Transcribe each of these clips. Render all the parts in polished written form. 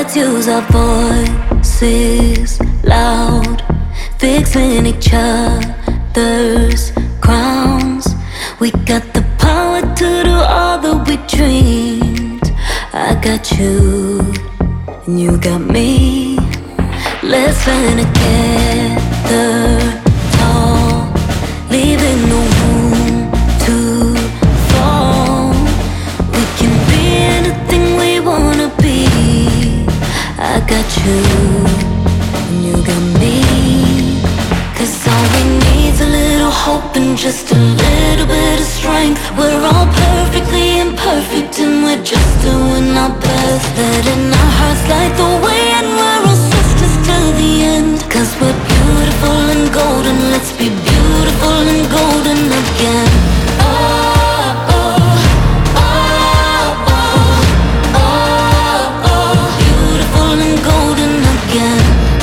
Let's use our voices loud, fixing each other's crowns. We got the power to do all that we dreamed. I got you, and you got me. Let's stand together tall, leaving no room to fall. We can be anything we wanna be. I got you, and you got me. 'Cause all we need's a little hope and just a little bit of strength. We're all perfectly imperfect and we're just doing our best. Letting our hearts light the way and we're all sisters till the end. 'Cause we're beautiful and golden, let's be beautiful and golden again. Oh, oh, oh, oh, oh, oh, beautiful and golden again.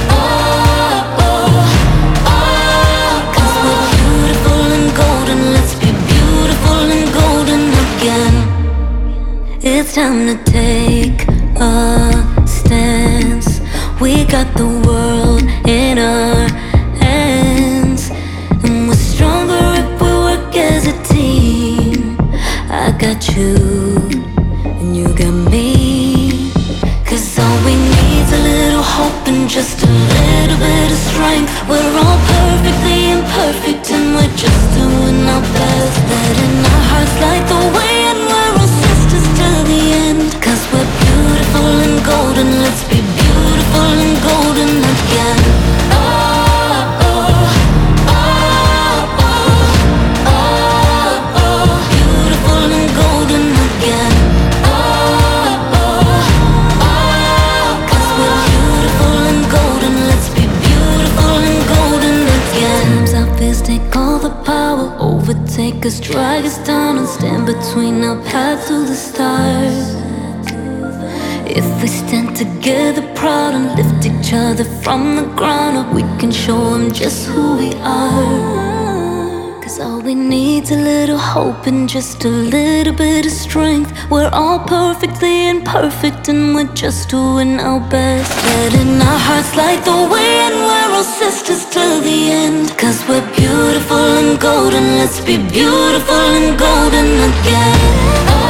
It's time to take a stance. We got the world in our hands, and we're stronger if we work as a team. I got you, and you got me. 'Cause all we need's a little hope and just a little bit of strength. We're all perfectly imperfect and we're just doing our best. Letting our hearts light the way and we're all sisters till the end. 'Cause we're beautiful and golden, let's be beautiful and golden again. Oh, oh, oh, oh, oh, oh, beautiful and golden again. Oh, oh, oh, 'cause we're beautiful and golden, let's be beautiful and golden again. Sometimes our fears take all the power, overtake us, drag us down and stand between our path to the stars. If we stand together proud and lift each other from the ground up, we can show them just who we are. 'Cause all we need's a little hope and just a little bit of strength. We're all perfectly imperfect and we're just doing our best. Letting our hearts light the way and we're all sisters till the end. 'Cause we're beautiful and golden, let's be beautiful and golden again.